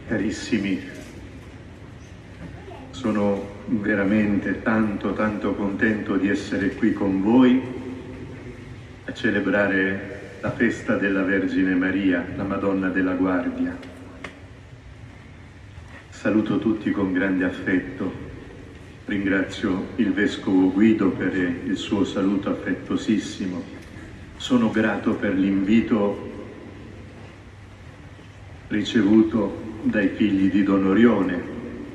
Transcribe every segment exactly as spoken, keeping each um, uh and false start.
Carissimi, sono veramente tanto, tanto contento di essere qui con voi a celebrare la festa della Vergine Maria, la Madonna della Guardia. Saluto tutti con grande affetto, ringrazio il Vescovo Guido per il suo saluto affettuosissimo, sono grato per l'invito ricevuto dai figli di Don Orione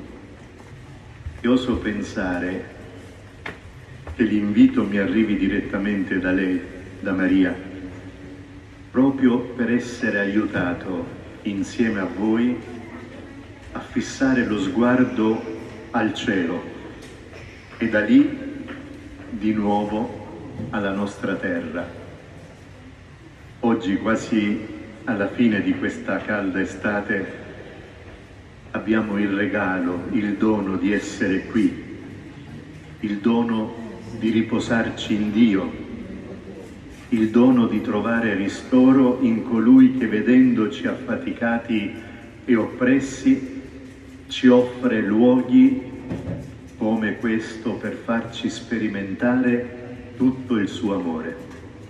e oso pensare che l'invito mi arrivi direttamente da lei, da Maria, proprio per essere aiutato insieme a voi a fissare lo sguardo al cielo e da lì di nuovo alla nostra terra. Oggi, quasi alla fine di questa calda estate, abbiamo il regalo, il dono di essere qui, il dono di riposarci in Dio, il dono di trovare ristoro in colui che, vedendoci affaticati e oppressi, ci offre luoghi come questo per farci sperimentare tutto il suo amore.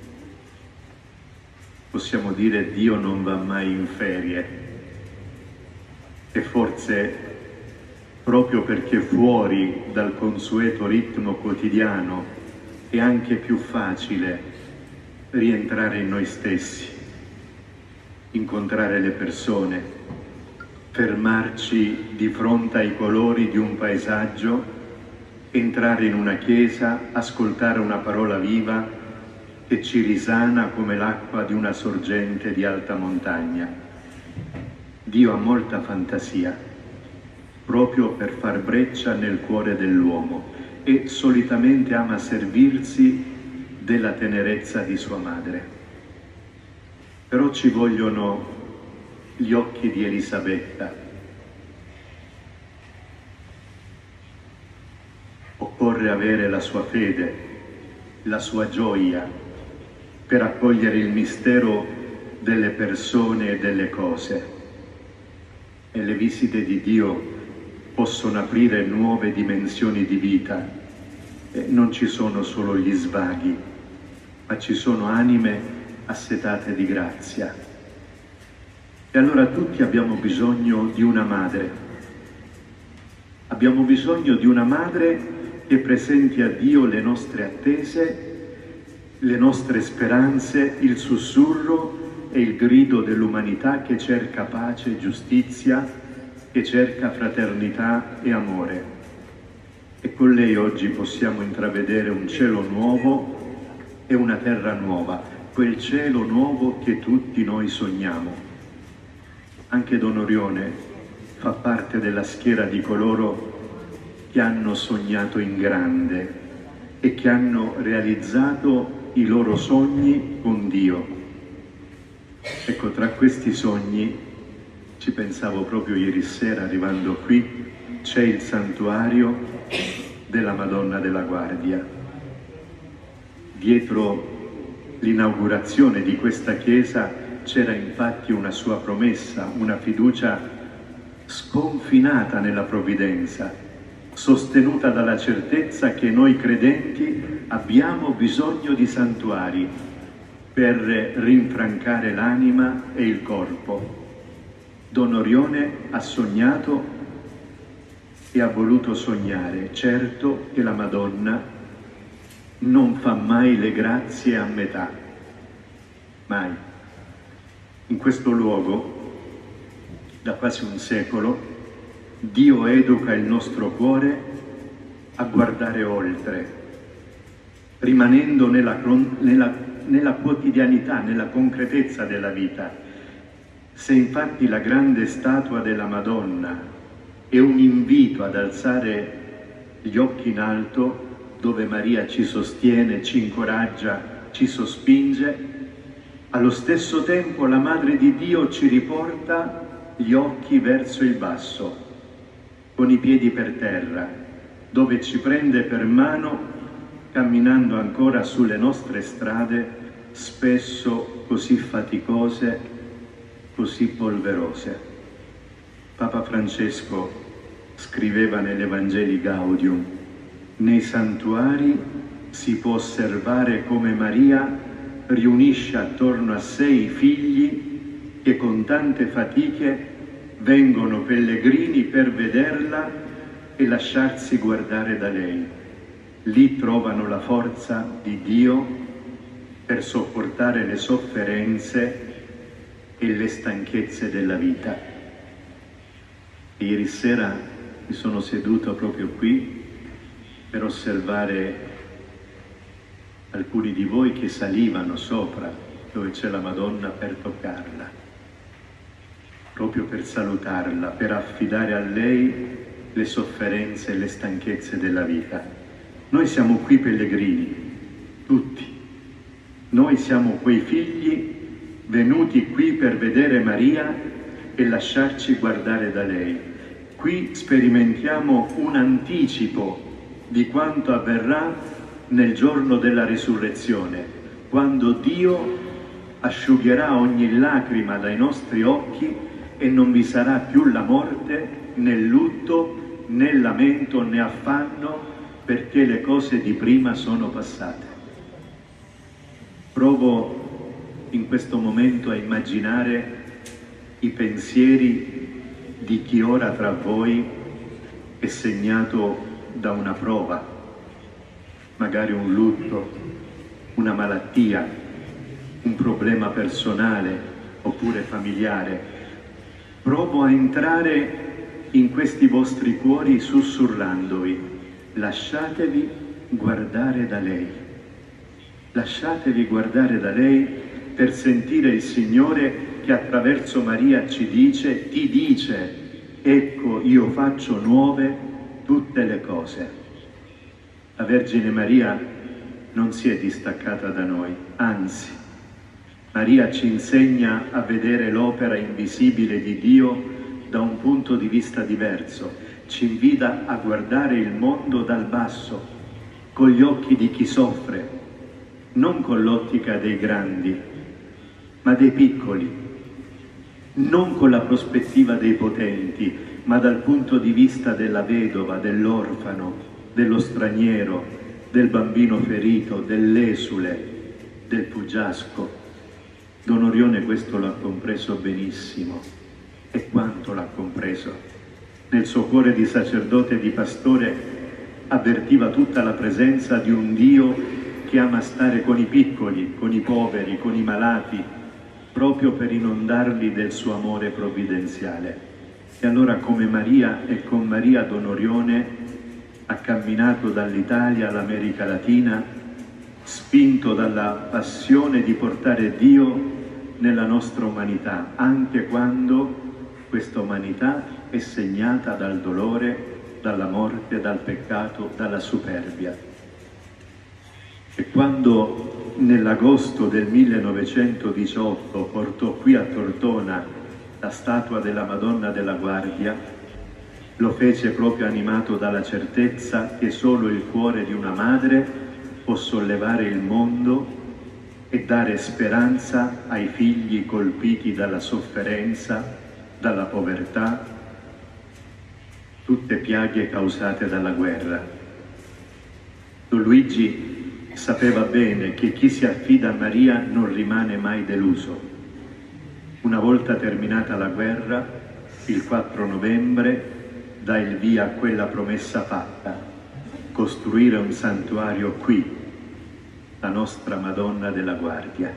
Possiamo dire: Dio non va mai in ferie. E forse proprio perché fuori dal consueto ritmo quotidiano è anche più facile rientrare in noi stessi, incontrare le persone, fermarci di fronte ai colori di un paesaggio, entrare in una chiesa, ascoltare una parola viva che ci risana come l'acqua di una sorgente di alta montagna. Dio ha molta fantasia, proprio per far breccia nel cuore dell'uomo, e solitamente ama servirsi della tenerezza di sua madre. Però ci vogliono gli occhi di Elisabetta. Occorre avere la sua fede, la sua gioia, per accogliere il mistero delle persone e delle cose. E le visite di Dio possono aprire nuove dimensioni di vita. E non ci sono solo gli svaghi, ma ci sono anime assetate di grazia. E allora tutti abbiamo bisogno di una madre. Abbiamo bisogno di una madre che presenti a Dio le nostre attese, le nostre speranze, il sussurro e il grido dell'umanità che cerca pace e giustizia, che cerca fraternità e amore. E con lei oggi possiamo intravedere un cielo nuovo e una terra nuova, quel cielo nuovo che tutti noi sogniamo. Anche Don Orione fa parte della schiera di coloro che hanno sognato in grande e che hanno realizzato i loro sogni con Dio. Ecco, tra questi sogni, ci pensavo proprio ieri sera arrivando qui, c'è il santuario della Madonna della Guardia. Dietro l'inaugurazione di questa chiesa c'era infatti una sua promessa, una fiducia sconfinata nella provvidenza, sostenuta dalla certezza che noi credenti abbiamo bisogno di santuari per rinfrancare l'anima e il corpo. Don Orione ha sognato e ha voluto sognare, certo che la Madonna non fa mai le grazie a metà, mai. In questo luogo, da quasi un secolo, Dio educa il nostro cuore a guardare oltre, rimanendo nella, nella nella quotidianità, nella concretezza della vita. Se infatti la grande statua della Madonna è un invito ad alzare gli occhi in alto, dove Maria ci sostiene, ci incoraggia, ci sospinge, allo stesso tempo la Madre di Dio ci riporta gli occhi verso il basso, con i piedi per terra, dove ci prende per mano camminando ancora sulle nostre strade, spesso così faticose, così polverose. Papa Francesco scriveva nell'Evangelii Gaudium: nei santuari si può osservare come Maria riunisce attorno a sé i figli che con tante fatiche vengono pellegrini per vederla e lasciarsi guardare da lei. Lì trovano la forza di Dio per sopportare le sofferenze e le stanchezze della vita. Ieri sera mi sono seduto proprio qui per osservare alcuni di voi che salivano sopra dove c'è la Madonna per toccarla, proprio per salutarla, per affidare a lei le sofferenze e le stanchezze della vita. Noi siamo qui pellegrini, tutti. Noi siamo quei figli venuti qui per vedere Maria e lasciarci guardare da lei. Qui sperimentiamo un anticipo di quanto avverrà nel giorno della risurrezione, quando Dio asciugherà ogni lacrima dai nostri occhi e non vi sarà più la morte, né lutto, né lamento, né affanno, perché le cose di prima sono passate. Provo in questo momento a immaginare i pensieri di chi ora tra voi è segnato da una prova, magari un lutto, una malattia, un problema personale oppure familiare. Provo a entrare in questi vostri cuori sussurrandovi: lasciatevi guardare da lei. Lasciatevi guardare da lei per sentire il Signore che attraverso Maria ci dice, ti dice: ecco, io faccio nuove tutte le cose. La Vergine Maria non si è distaccata da noi, anzi, Maria ci insegna a vedere l'opera invisibile di Dio da un punto di vista diverso, ci invita a guardare il mondo dal basso, con gli occhi di chi soffre, non con l'ottica dei grandi, ma dei piccoli, non con la prospettiva dei potenti, ma dal punto di vista della vedova, dell'orfano, dello straniero, del bambino ferito, dell'esule, del fuggiasco. Don Orione questo l'ha compreso benissimo, e quanto l'ha compreso. Nel suo cuore di sacerdote e di pastore avvertiva tutta la presenza di un Dio che ama stare con i piccoli, con i poveri, con i malati, proprio per inondarli del suo amore provvidenziale. E allora, come Maria e con Maria, Don Orione ha camminato dall'Italia all'America Latina, spinto dalla passione di portare Dio nella nostra umanità, anche quando questa umanità è segnata dal dolore, dalla morte, dal peccato, dalla superbia. E quando nell'agosto del millenovecentodiciotto portò qui a Tortona la statua della Madonna della Guardia, lo fece proprio animato dalla certezza che solo il cuore di una madre può sollevare il mondo e dare speranza ai figli colpiti dalla sofferenza, dalla povertà, tutte piaghe causate dalla guerra. Don Luigi sapeva bene che chi si affida a Maria non rimane mai deluso. Una volta terminata la guerra, il quattro novembre, dà il via a quella promessa fatta: costruire un santuario qui, la nostra Madonna della Guardia.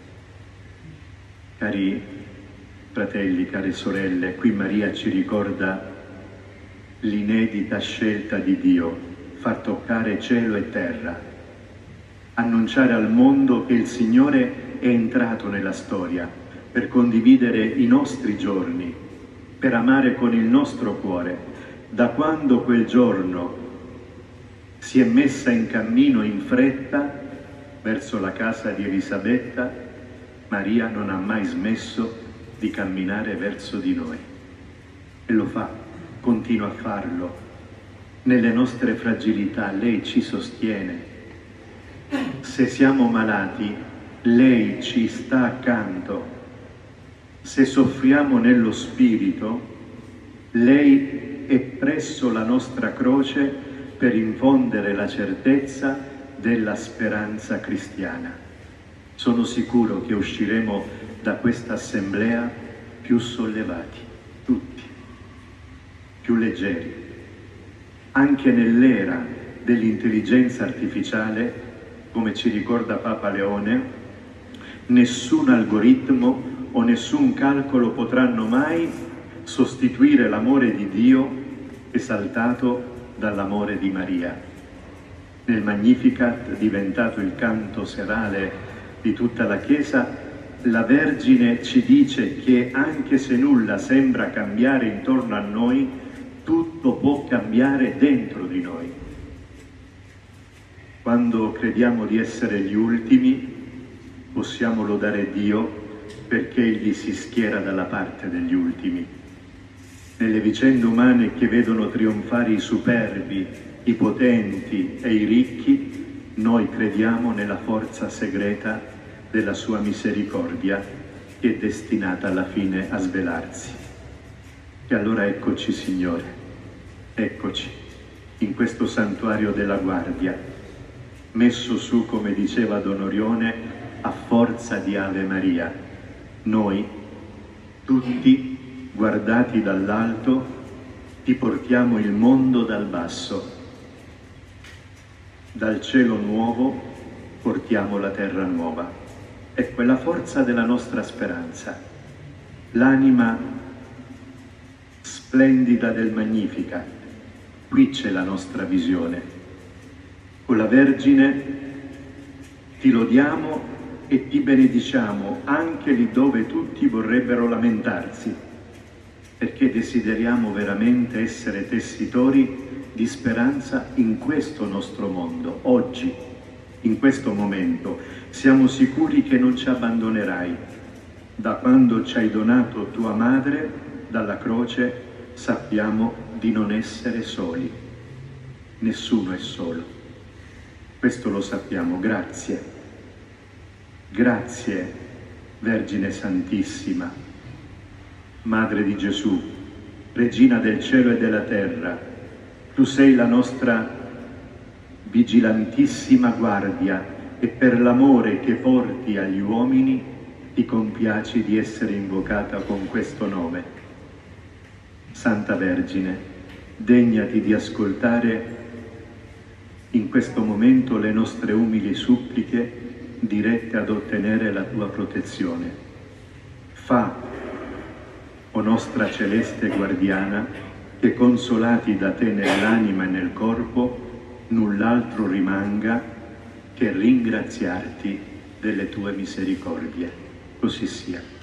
Cari fratelli, care sorelle, qui Maria ci ricorda l'inedita scelta di Dio, far toccare cielo e terra, annunciare al mondo che il Signore è entrato nella storia per condividere i nostri giorni, per amare con il nostro cuore. Da quando quel giorno si è messa in cammino in fretta verso la casa di Elisabetta, Maria non ha mai smesso di camminare verso di noi. E lo fa, continua a farlo. Nelle nostre fragilità lei ci sostiene. Se siamo malati, lei ci sta accanto. Se soffriamo nello spirito, Lei è presso la nostra croce per infondere la certezza della speranza cristiana. Sono sicuro che usciremo da questa assemblea più sollevati, tutti, più leggeri. Anche nell'era dell'intelligenza artificiale, come ci ricorda Papa Leone, nessun algoritmo o nessun calcolo potranno mai sostituire l'amore di Dio esaltato dall'amore di Maria. Nel Magnificat, diventato il canto serale di tutta la Chiesa, la Vergine ci dice che anche se nulla sembra cambiare intorno a noi, tutto può cambiare dentro di noi. Quando crediamo di essere gli ultimi, possiamo lodare Dio perché Egli si schiera dalla parte degli ultimi. Nelle vicende umane che vedono trionfare i superbi, i potenti e i ricchi, noi crediamo nella forza segreta della sua misericordia che è destinata alla fine a svelarsi. E allora eccoci, Signore, eccoci in questo santuario della guardia, messo su, come diceva Don Orione, a forza di Ave Maria. Noi, tutti, guardati dall'alto, ti portiamo il mondo dal basso. Dal cielo nuovo portiamo la terra nuova. Ecco, è la forza della nostra speranza, l'anima splendida del Magnificat. Qui c'è la nostra visione. Con la Vergine ti lodiamo e ti benediciamo anche lì dove tutti vorrebbero lamentarsi, perché desideriamo veramente essere tessitori di speranza in questo nostro mondo, oggi, in questo momento. Siamo sicuri che non ci abbandonerai. Da quando ci hai donato tua madre dalla croce, sappiamo di non essere soli. Nessuno è solo. Questo lo sappiamo. Grazie. Grazie, Vergine Santissima, Madre di Gesù, Regina del cielo e della terra. Tu sei la nostra vigilantissima guardia e per l'amore che porti agli uomini ti compiaci di essere invocata con questo nome. Santa Vergine, degnati di ascoltare in questo momento le nostre umili suppliche dirette ad ottenere la tua protezione. Fa, o nostra celeste guardiana, che consolati da te nell'anima e nel corpo, null'altro rimanga che ringraziarti delle tue misericordie. Così sia.